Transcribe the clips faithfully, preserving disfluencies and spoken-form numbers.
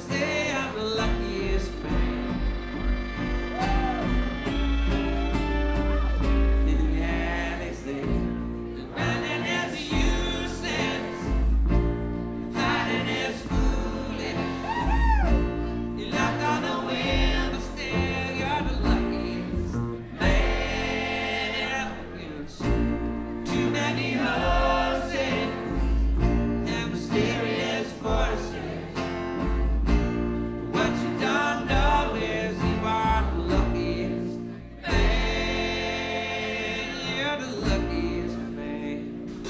say I'm the luckiest man. Yeah, they say running is useless, fighting is foolish. You locked on the window still, you're the luckiest man. It's too many horses and mysterious voices. What you don't know is you are the luckiest man. You're the luckiest man.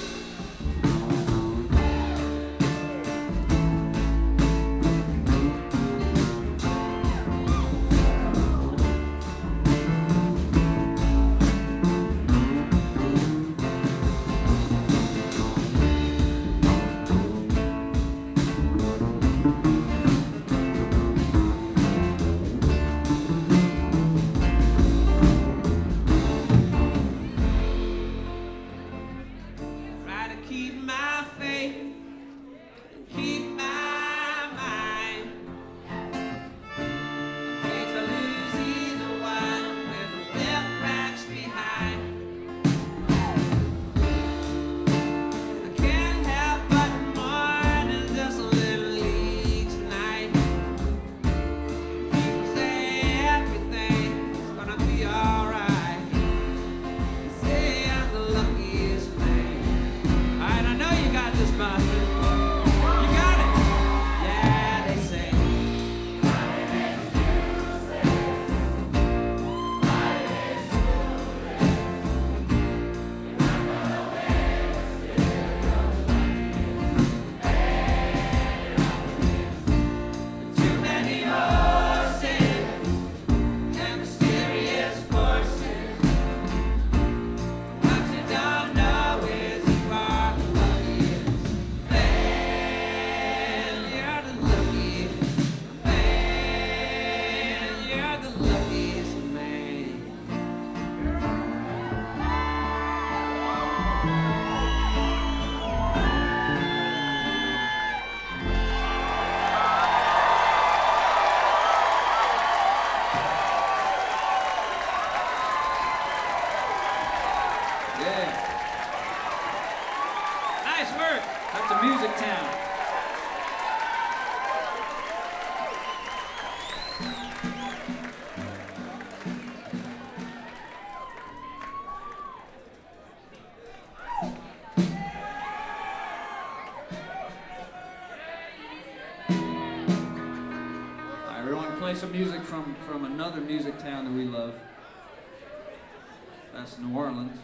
Try to keep my faith, keep my mind. Hate to lose either one when the whip cracks behind. I can't help but mourn and just live league tonight. People say everything's gonna be alright. They say I'm the luckiest man. Alright, I know you got this, Buster. You got it. Yeah, they say. Too many horses and mysterious forces. What you don't know is you are the luckiest man. You're the luckiest man. You're the luckiest man. Yeah. Nice work. That's a music town. All right, everyone, play some music from, from another music town that we love. That's New Orleans.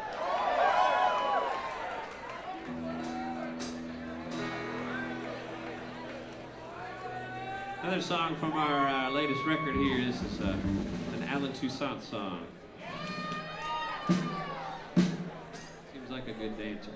Another song from our uh, latest record here. This is uh, an Alan Toussaint song. Seems like a good dancer.